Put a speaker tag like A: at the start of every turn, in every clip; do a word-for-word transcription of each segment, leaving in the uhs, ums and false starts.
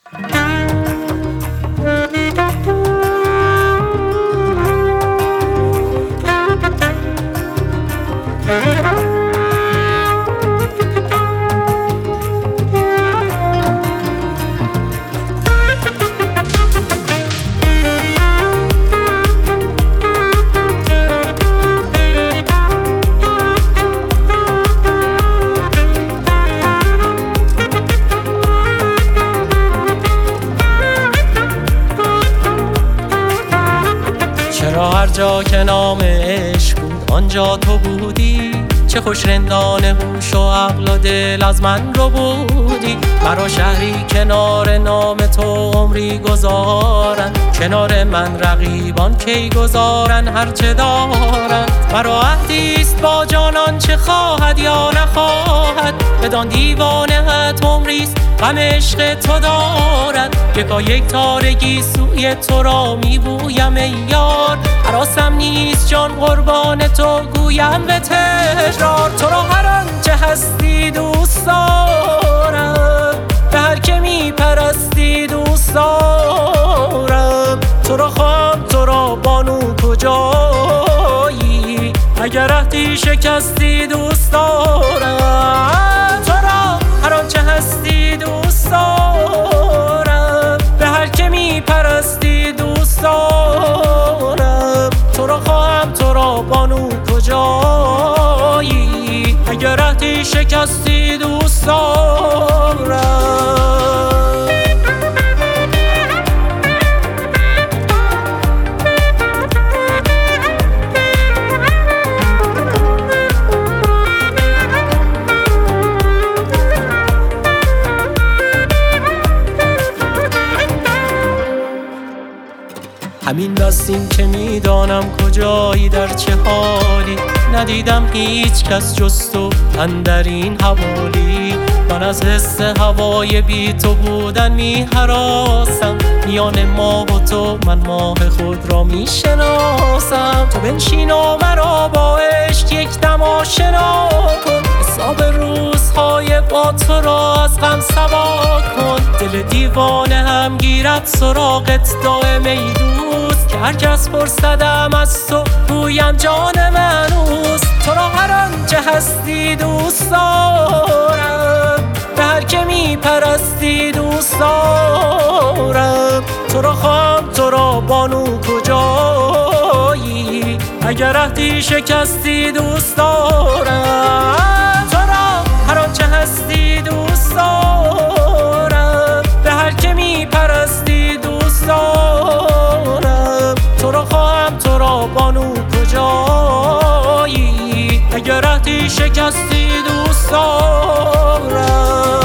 A: چرا هر جا که نام عشق بود آنجا تو بودی؟ چه خوش رندان هوش و عقل و دل از من رو بودی. مرا شهری کنار نام تو عمری گذارن، کنار من رقیبان کی گذارن هرچه دارن. مرا عهدیست با جانان چه خواهد یا نخواهد، بدان دیوانه‌ات عمریست غم عشق تو دارد. یکا یک تارگی سوی تو را میبویم ای یار، هراسم نیست جان قربان تو گویم به تکرار. تو را هر آنچه هستی دوست دارم، به هر که میپرستی دوست دارم. تو را خواهم تو را بانو کجایی، اگر عهدی شکستی دوست دارم. تو را هر آنچه هستی دوست دارم، به هر که میپرستی دوست دارم. تو را خواهم تو را بانو کجایی، اگر عهدی شکستی دوست دارم. همین بس این که میدانم کجایی در چه حالی، ندیدم هیچ کس جز تو اندر این حوالی. من از حس هوای بی تو بودن می هراسم، میان ماه و تو من ماه خود را می شناسم. تو بنشین و مرا با عشق یک دم آشنا کن، حساب روزهای با تو را از غم سوا کن. دل دیوانه هم گیرد سراغت دائم ای دوست، که هرکس پرسدم از تو گویم جان من اوست. تو را هر آنچه هستی دوست دارم، به هر که میپرستی دوست دارم. تو را خواهم تو را بانو کجایی، اگر عهدی شکستی دوست دارم. تو را هر آنچه هستی دوست دارم، به هر که میپرستی دوست دارم. تو را خواهم تو را بانو کجایی، اگر عهدی شکستی دوست دارم.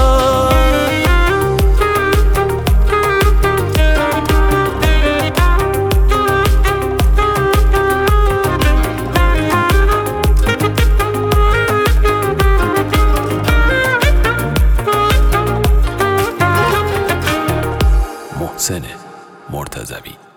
B: محسن مرتضوی.